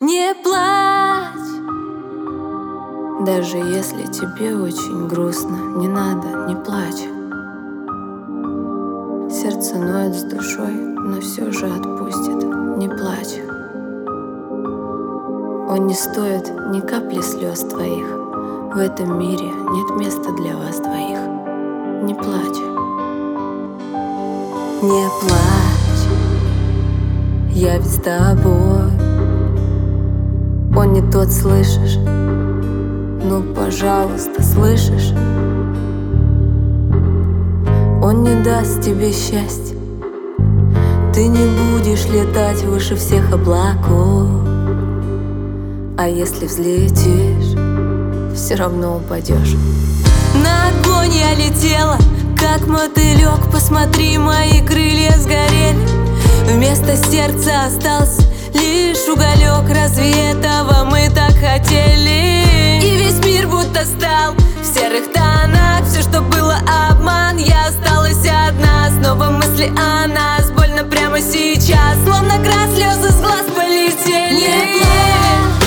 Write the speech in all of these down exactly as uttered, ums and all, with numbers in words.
Не плачь, даже если тебе очень грустно. Не надо, не плачь. Сердце ноет с душой, но все же отпустит. Не плачь. Он не стоит ни капли слез твоих. В этом мире нет места для вас двоих. Не плачь. Не плачь, я ведь с тобой. Он не тот, слышишь? Ну, пожалуйста, слышишь? Он не даст тебе счастья. Ты не будешь летать выше всех облаков. А если взлетишь, все равно упадешь. На огонь я летела, как мотылек. Посмотри, мои крылья сгорели. Вместо сердца остался лишь уголек. Разве этого мы так хотели? И весь мир будто стал в серых тонах. Все, что было обман, я осталась одна. Снова мысли о нас, больно прямо сейчас. Словно град, слезы с глаз полетели. Не плачь,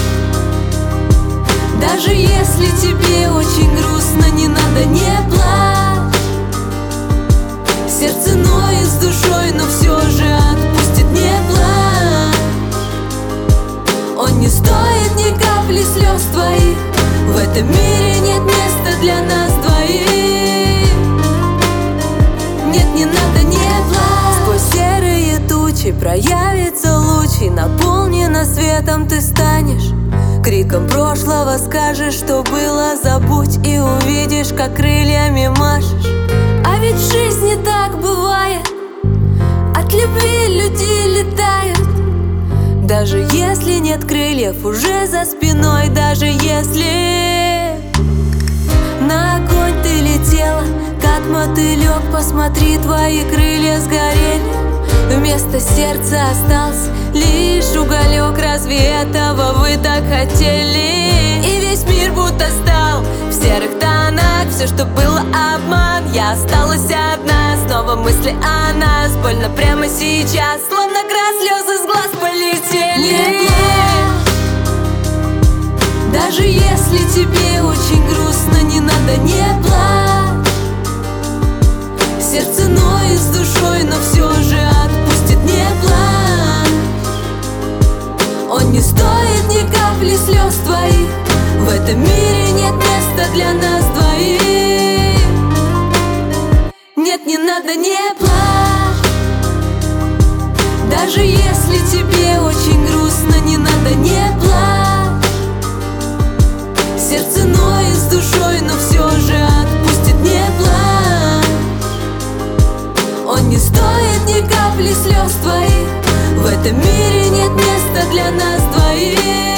даже если тебе очень грустно. Не надо, не плачь. Сердце ноет с душой, но все же отпустит. Не плачь. Он не стоит ни капли слез твоих. В этом мире нет места для нас двоих. Нет, не надо, не плачь. Сквозь серые тучи проявится луч, и наполнена светом ты станешь. Криком прошлого скажешь, что было, забудь. И увидишь, как крыльями машешь. А ведь в жизни так бывает. От любви люди летают. Даже если нет крыльев уже за спиной. Даже если на огонь ты летела, как мотылек. Посмотри, твои крылья сгорели. Вместо сердца остался лишь уголек. Разве этого вы так хотели? И весь мир будто стал в серых тонах. Все, что было обман, я осталась одна. Снова мысли о нас, больно прямо сейчас. Словно град, слезы с глаз полетели. Не плачь, даже если тебе очень грустно. Не надо, не плачь. Сердце ноет с душой, но все же отпустит. Не плачь. Он не стоит ни капли слез твоих. В этом мире нет места для нас двоих. Нет, не надо, не плачь, даже если тебе очень грустно. Не надо, не плачь. Сердце ноет с душой, но все же отпустит. Не плачь. Он не стоит ни капли слез твоих. В этом мире нет места для нас двоих.